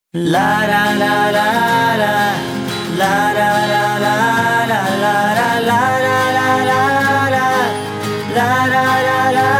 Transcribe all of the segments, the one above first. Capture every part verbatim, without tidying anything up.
La la la la la la la la la la la la la la la la la la la la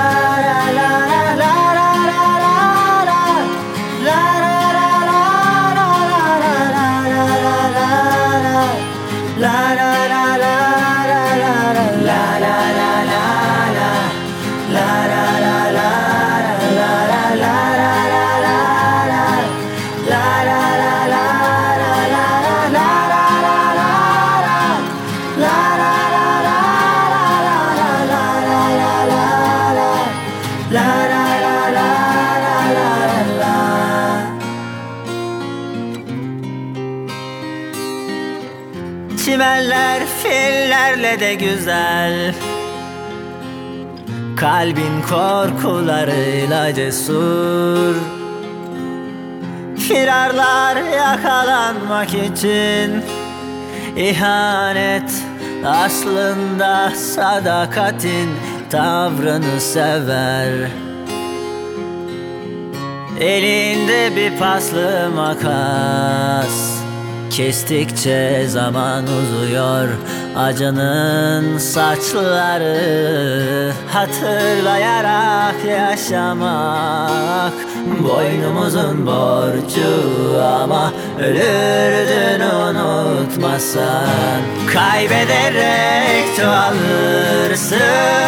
Çimenler fillerle de güzel, kalbin korkularıyla cesur. Firarlar yakalanmak için, ihanet aslında sadakatin tavrını sever. Elinde bir paslı makas, kestikçe zaman uzuyor acının saçları. Hatırlayarak yaşamak boynumuzun borcu, ama ölürdün unutmasan. Kaybederek çoğalırsın,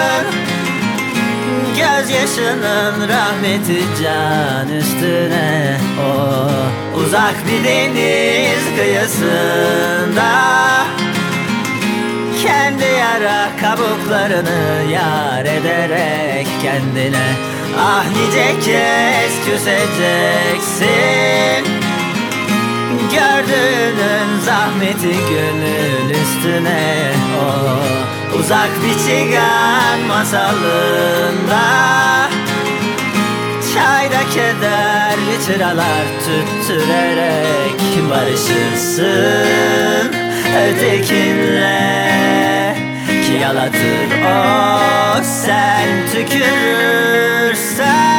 gözyaşının rahmeti can üstüne. O uzak bir deniz kıyısında, kendi yara kabuklarını yar ederek kendine. Ah nice kez küseceksin, gördüğünün zahmeti gönül üstüne. O uzak bir çigan masalında, çayda kederli çıralar tüttürerek barışırsın ötekinle. Ki yalatır o sen tükürürsen.